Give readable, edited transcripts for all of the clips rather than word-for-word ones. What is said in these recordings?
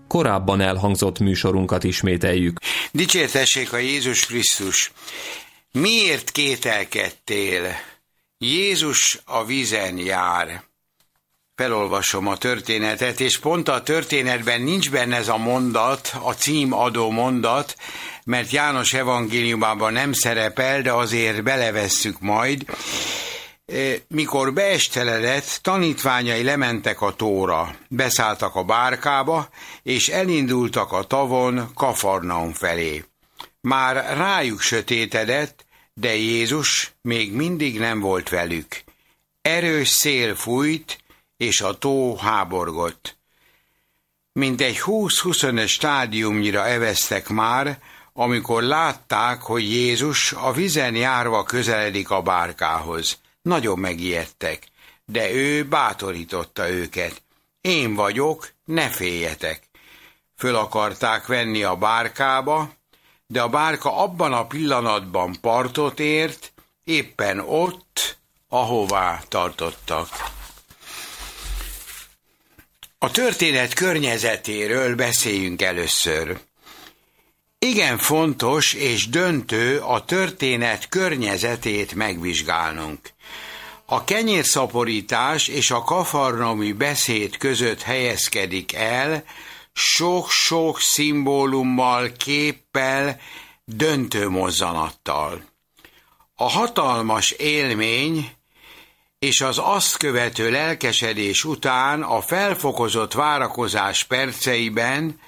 korábban elhangzott műsorunkat ismételjük. Dicsértessék a Jézus Krisztus! Miért kételkedtél? Jézus a vízen jár. Felolvasom a történetet, és pont a történetben nincs benne ez a mondat, a címadó mondat, mert János evangéliumában nem szerepel, de azért belevesszük majd. Mikor beesteledett, tanítványai lementek a tóra, beszálltak a bárkába, és elindultak a tavon Kafarnaum felé. Már rájuk sötétedett, de Jézus még mindig nem volt velük. Erős szél fújt, és a tó háborgott. Mintegy 20-25 stádiumnyira eveztek már, amikor látták, hogy Jézus a vízen járva közeledik a bárkához. Nagyon megijedtek, de ő bátorította őket. Én vagyok, ne féljetek. Föl akarták venni a bárkába, de a bárka abban a pillanatban partot ért, éppen ott, ahová tartottak. A történet környezetéről beszéljünk először. Igen fontos és döntő a történet környezetét megvizsgálnunk. A kenyérszaporítás és a kafarnaumi beszéd között helyezkedik el sok-sok szimbólummal, képpel, döntő mozzanattal. A hatalmas élmény és az azt követő lelkesedés után a felfokozott várakozás perceiben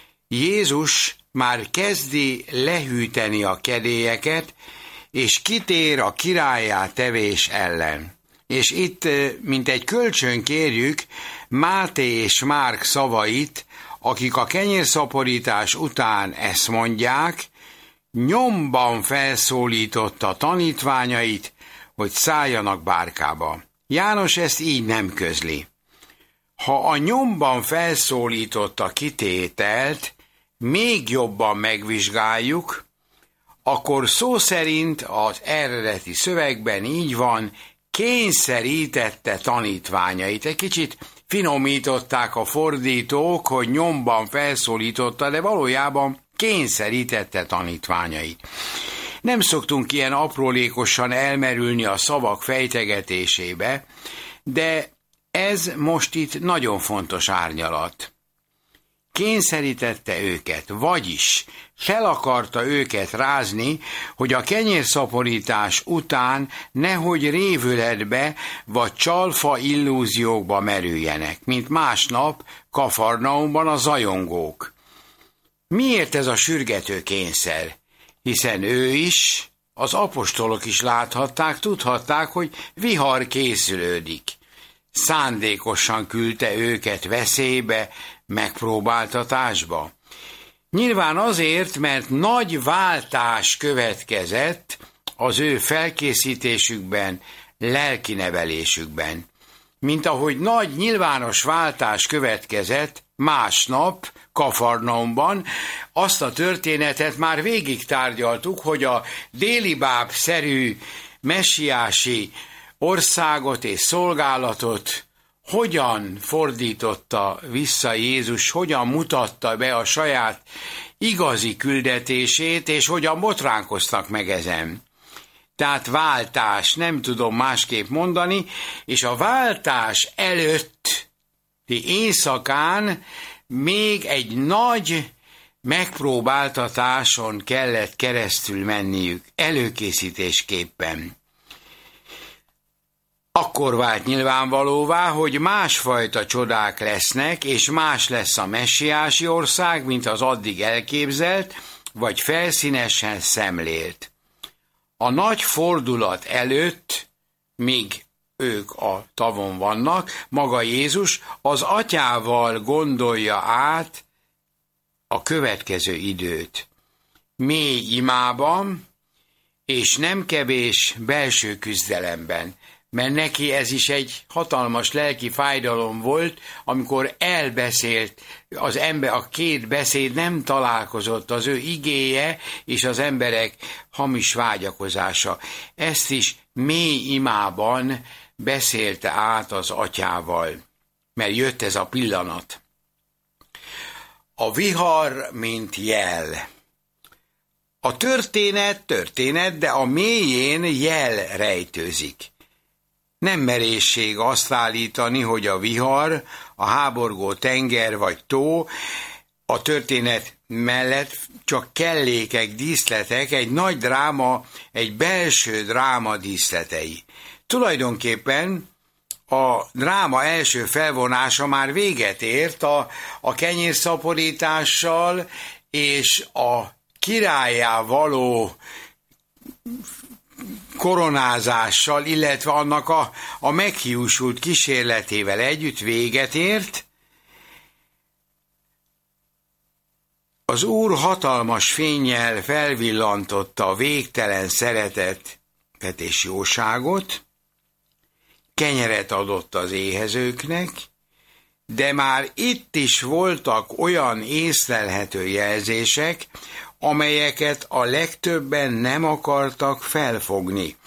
Jézus már kezdi lehűteni a kedélyeket, és kitér a királlyá tevés ellen. És itt, mint egy kölcsön kérjük Máté és Márk szavait, akik a kenyérszaporítás után ezt mondják, nyomban felszólította tanítványait, hogy szálljanak bárkába. János ezt így nem közli. Ha a nyomban felszólította kitételt még jobban megvizsgáljuk, akkor szó szerint az eredeti szövegben így van, kényszerítette tanítványait. Egy kicsit finomították a fordítók, hogy nyomban felszólította, de valójában kényszerítette tanítványait. Nem szoktunk ilyen aprólékosan elmerülni a szavak fejtegetésébe, de ez most itt nagyon fontos árnyalat. Kényszerítette őket, vagyis fel akarta őket rázni, hogy a kenyérszaporítás után nehogy révületbe vagy csalfa illúziókba merüljenek, mint másnap Kafarnaumban a zajongók. Miért ez a sürgető kényszer? Hiszen ő is, az apostolok is láthatták, tudhatták, hogy vihar készülődik. Szándékosan küldte őket veszélybe, megpróbáltatásba. Nyilván azért, mert nagy váltás következett az ő felkészítésükben, lelkinevelésükben. Mint ahogy nagy nyilvános váltás következett másnap Kafarnaumban, azt a történetet már végig tárgyaltuk, hogy a délibáb-szerű messiási országot és szolgálatot hogyan fordította vissza Jézus, hogyan mutatta be a saját igazi küldetését, és hogyan botránkoztak meg ezen. Tehát váltás, nem tudom másképp mondani, és a váltás előtti éjszakán még egy nagy megpróbáltatáson kellett keresztül menniük, előkészítésképpen. Akkor vált nyilvánvalóvá, hogy másfajta csodák lesznek, és más lesz a messiási ország, mint az addig elképzelt, vagy felszínesen szemlélt. A nagy fordulat előtt, míg ők a tavon vannak, maga Jézus az atyával gondolja át a következő időt. Mély imában, és nem kevés belső küzdelemben, mert neki ez is egy hatalmas lelki fájdalom volt, amikor elbeszélt az ember, a két beszéd nem találkozott, az ő igéje és az emberek hamis vágyakozása. Ezt is mély imában beszélte át az atyával, mert jött ez a pillanat. A vihar, mint jel. A történet, de a mélyén jel rejtőzik. Nem merészség azt állítani, hogy a vihar, a háborgó tenger vagy tó a történet mellett csak kellékek, díszletek, egy nagy dráma, egy belső dráma díszletei. Tulajdonképpen a dráma első felvonása már véget ért a kenyérszaporítással és a királlyá való koronázással, illetve annak a meghiúsult kísérletével együtt véget ért. Az Úr hatalmas fénnyel felvillantotta a végtelen szeretetet és jóságot, kenyeret adott az éhezőknek, de már itt is voltak olyan észlelhető jelzések, amelyeket a legtöbben nem akartak felfogni.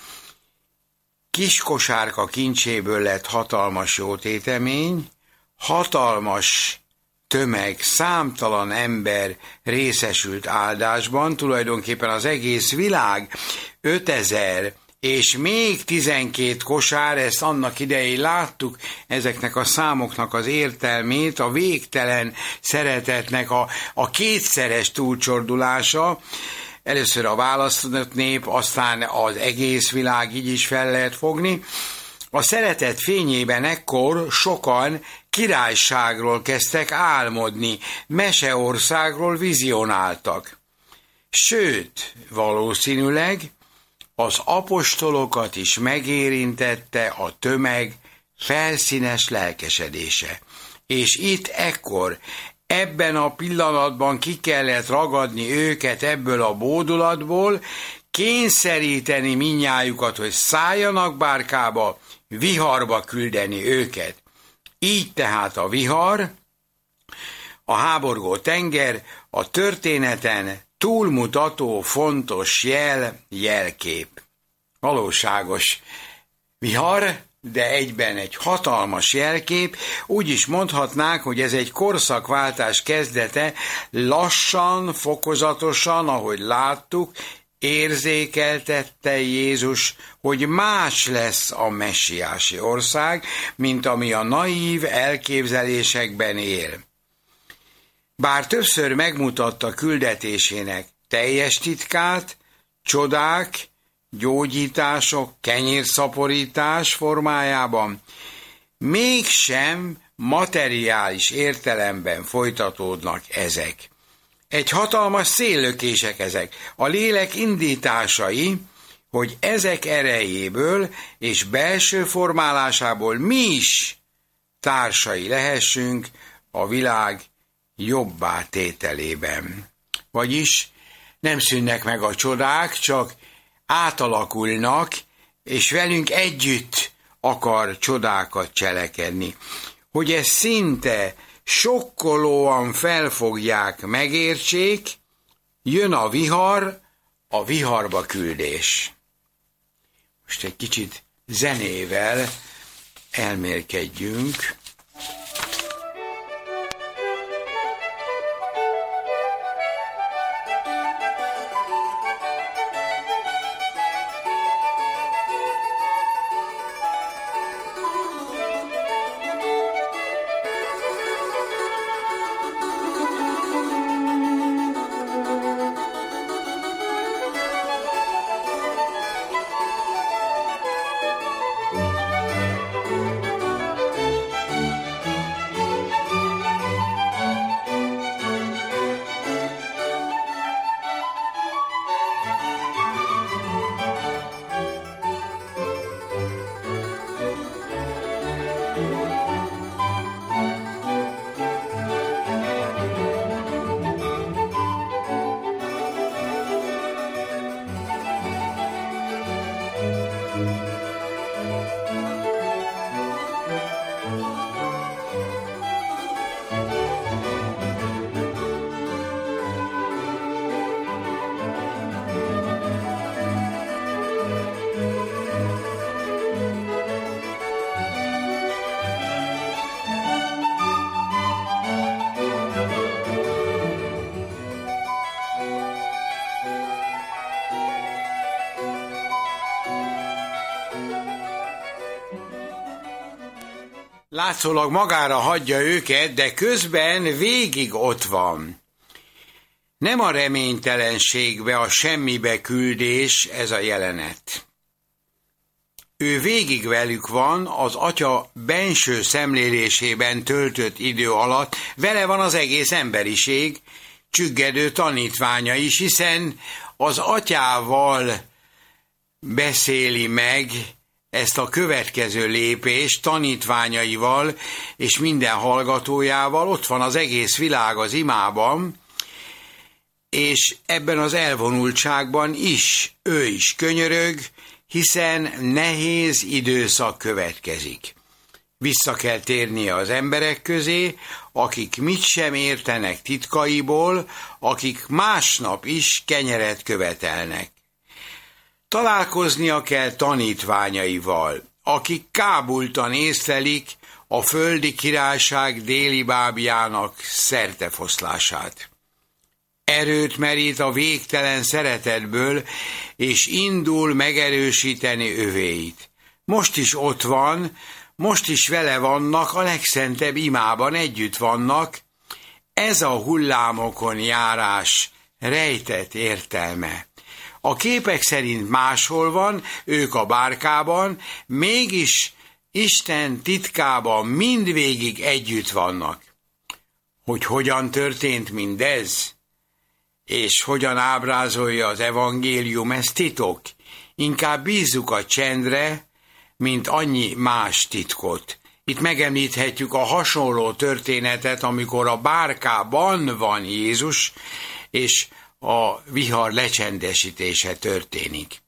Kis kosárka kincséből lett hatalmas jótétemény, hatalmas tömeg, számtalan ember részesült áldásban, tulajdonképpen az egész világ 5000 és még 12 kosár, ezt annak idején láttuk, ezeknek a számoknak az értelmét, a végtelen szeretetnek a kétszeres túlcsordulása, először a választott nép, aztán az egész világ, így is fel lehet fogni. A szeretet fényében ekkor sokan királyságról kezdtek álmodni, meseországról vizionáltak. Sőt, valószínűleg az apostolokat is megérintette a tömeg felszínes lelkesedése. És itt ekkor, ebben a pillanatban ki kellett ragadni őket ebből a bódulatból, kényszeríteni mindnyájukat, hogy szálljanak bárkába, viharba küldeni őket. Így tehát a vihar, a háborgó tenger, a történeten túlmutató fontos jelkép. Valóságos vihar, de egyben egy hatalmas jelkép, úgy is mondhatnánk, hogy ez egy korszakváltás kezdete, lassan, fokozatosan, ahogy láttuk, érzékeltette Jézus, hogy más lesz a messiási ország, mint ami a naív elképzelésekben él. Bár többször megmutatta küldetésének teljes titkát, csodák, gyógyítások, kenyérszaporítás formájában, mégsem materiális értelemben folytatódnak ezek. Egy hatalmas széllökések ezek, a lélek indításai, hogy ezek erejéből és belső formálásából mi is társai lehessünk a világ jobbá tételében. Vagyis nem szűnnek meg a csodák, csak átalakulnak, és velünk együtt akar csodákat cselekedni. Hogy ezt szinte sokkolóan felfogják, megértsék, jön a vihar, a viharba küldés. Most egy kicsit zenével elmélkedjünk. látszólag magára hagyja őket, de közben végig ott van. Nem a reménytelenségbe, a semmibe küldés ez a jelenet. Ő végig velük van, az Atya benső szemlélésében töltött idő alatt, vele van az egész emberiség, csüggedő tanítványa is, hiszen az Atyával beszéli meg ezt a következő lépést tanítványaival és minden hallgatójával. Ott van az egész világ az imában, és ebben az elvonultságban is ő is könyörög, hiszen nehéz időszak következik. Vissza kell térnie az emberek közé, akik mit sem értenek titkaiból, akik másnap is kenyeret követelnek. Találkoznia kell tanítványaival, akik kábultan észlelik a földi királyság déli bábjának szertefoszlását. Erőt merít a végtelen szeretetből, és indul megerősíteni övéit. Most is ott van, most is vele vannak, a legszentebb imában együtt vannak. Ez a hullámokon járás rejtett értelme. A képek szerint máshol van, ők a bárkában, mégis Isten titkában mindvégig együtt vannak. Hogy hogyan történt mindez? És hogyan ábrázolja az evangélium, ez titok. Inkább bízzuk a csendre, mint annyi más titkot. Itt megemlíthetjük a hasonló történetet, amikor a bárkában van Jézus, és a vihar lecsendesítése történik.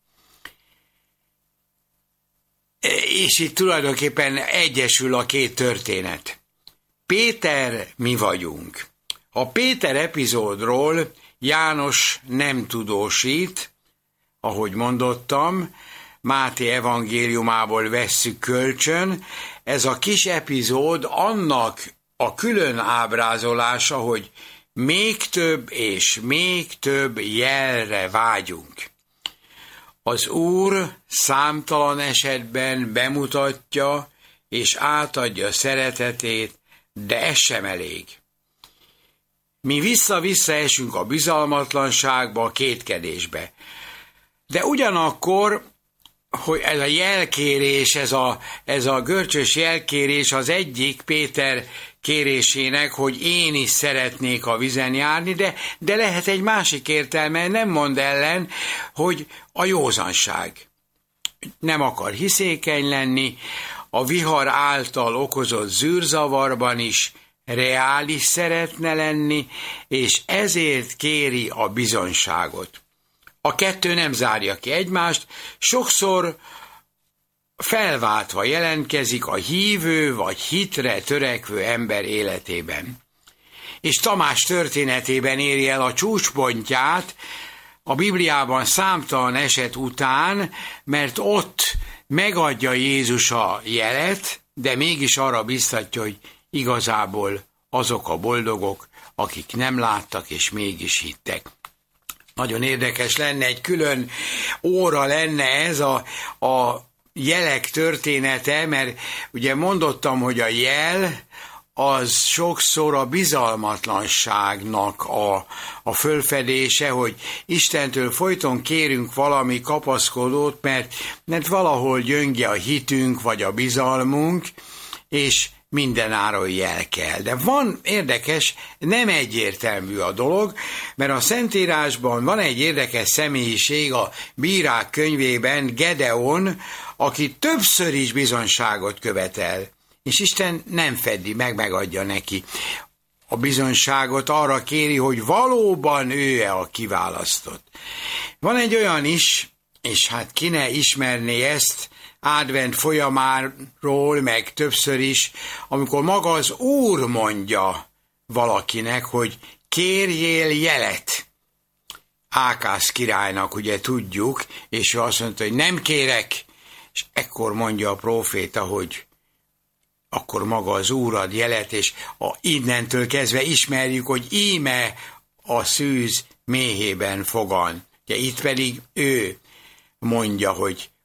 És itt tulajdonképpen egyesül a két történet. Péter, mi vagyunk. A Péter epizódról János nem tudósít, ahogy mondottam, Máté evangéliumából vesszük kölcsön. Ez a kis epizód annak a külön ábrázolása, hogy még több és még több jelre vágyunk. Az Úr számtalan esetben bemutatja és átadja szeretetét, de ez sem elég. Mi vissza-vissza esünk a bizalmatlanságba, a kétkedésbe. De ugyanakkor, hogy ez a jelkérés, ez a görcsös jelkérés az egyik Péter kérésének, hogy én is szeretnék a vízen járni, de lehet egy másik értelme, nem mond ellen, hogy a józanság. Nem akar hiszékeny lenni, a vihar által okozott zűrzavarban is reális szeretne lenni, és ezért kéri a bizonyságot. A kettő nem zárja ki egymást, sokszor felváltva jelentkezik a hívő vagy hitre törekvő ember életében. És Tamás történetében éri el a csúcspontját a Bibliában számtalan eset után, mert ott megadja Jézus a jelet, de mégis arra biztatja, hogy igazából azok a boldogok, akik nem láttak és mégis hittek. Nagyon érdekes lenne, egy külön óra lenne ez a jelek története, mert ugye mondottam, hogy a jel az sokszor a bizalmatlanságnak a fölfedése, hogy Istentől folyton kérünk valami kapaszkodót, mert valahol gyönge a hitünk vagy a bizalmunk, és mindenáron jel kell. De van érdekes, nem egyértelmű a dolog, mert a Szentírásban van egy érdekes személyiség a Bírák könyvében, Gedeon, aki többször is bizonyságot követel, és Isten nem fedi, megadja neki a bizonyságot, arra kéri, hogy valóban ő-e a kiválasztott. Van egy olyan is, és hát ki ne ismerné ezt, advent folyamáról, meg többször is, amikor maga az Úr mondja valakinek, hogy kérjél jelet. Ákász királynak ugye tudjuk, és ő azt mondta, hogy nem kérek, és ekkor mondja a próféta, hogy akkor maga az Úr ad jelet, és innentől kezdve ismerjük, hogy íme a szűz méhében fogan. Ugye itt pedig ő mondja, hogy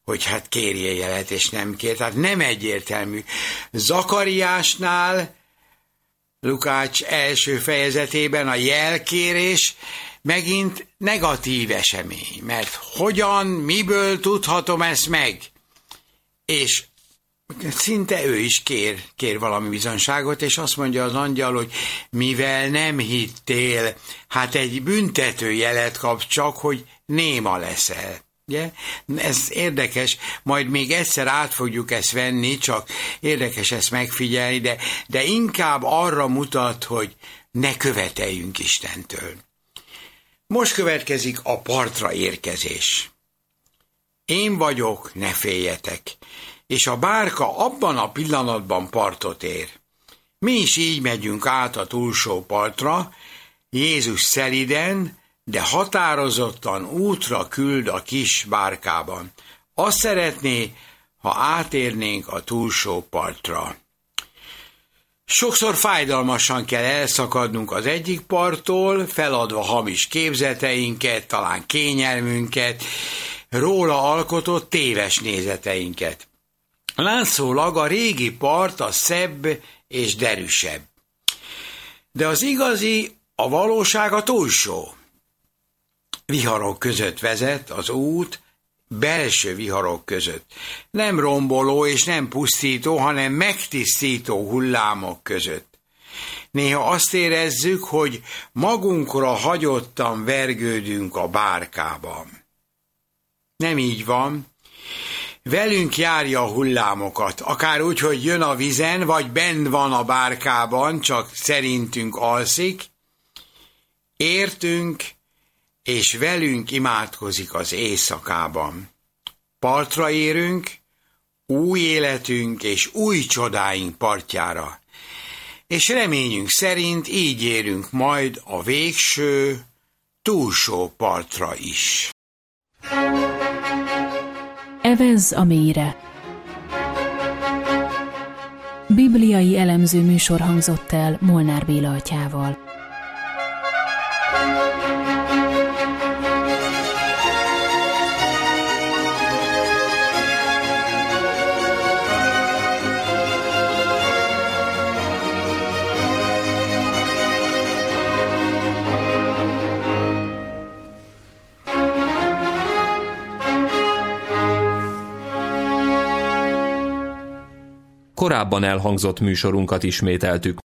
hogy hát kérje jelet, és nem kér. Tehát nem egyértelmű. Zakariásnál, Lukács első fejezetében a jelkérés megint negatív esemény, mert hogyan, miből tudhatom ezt meg? És szinte ő is kér valami bizonságot, és azt mondja az angyal, hogy mivel nem hittél, hát egy büntető jelet kap csak, hogy néma leszel. Ugye? Ez érdekes, majd még egyszer át fogjuk ezt venni, csak érdekes ezt megfigyelni, de inkább arra mutat, hogy ne követeljünk Istentől. Most következik a partra érkezés. Én vagyok, ne féljetek. És a bárka abban a pillanatban partot ér. Mi is így megyünk át a túlsó partra, Jézus szeliden, de határozottan útra küld a kis bárkában. Azt szeretné, ha átérnénk a túlsó partra. Sokszor fájdalmasan kell elszakadnunk az egyik parttól, feladva hamis képzeteinket, talán kényelmünket, róla alkotott téves nézeteinket. Látszólag a régi part a szebb és derűsebb. De az igazi, a valóság a túlsó. Viharok között vezet az út, belső viharok között. Nem romboló és nem pusztító, hanem megtisztító hullámok között. Néha azt érezzük, hogy magunkra hagyottan vergődünk a bárkában. Nem így van. Velünk járja a hullámokat, akár úgy, hogy jön a vizen, vagy benn van a bárkában, csak szerintünk alszik. Értünk, és velünk imádkozik az éjszakában. Partra érünk, új életünk és új csodáink partjára. És reményünk szerint így érünk majd a végső, túlsó partra is. Evezz a mélyre. Bibliai elemző műsor hangzott el Molnár Béla atyával. Korábban elhangzott műsorunkat ismételtük.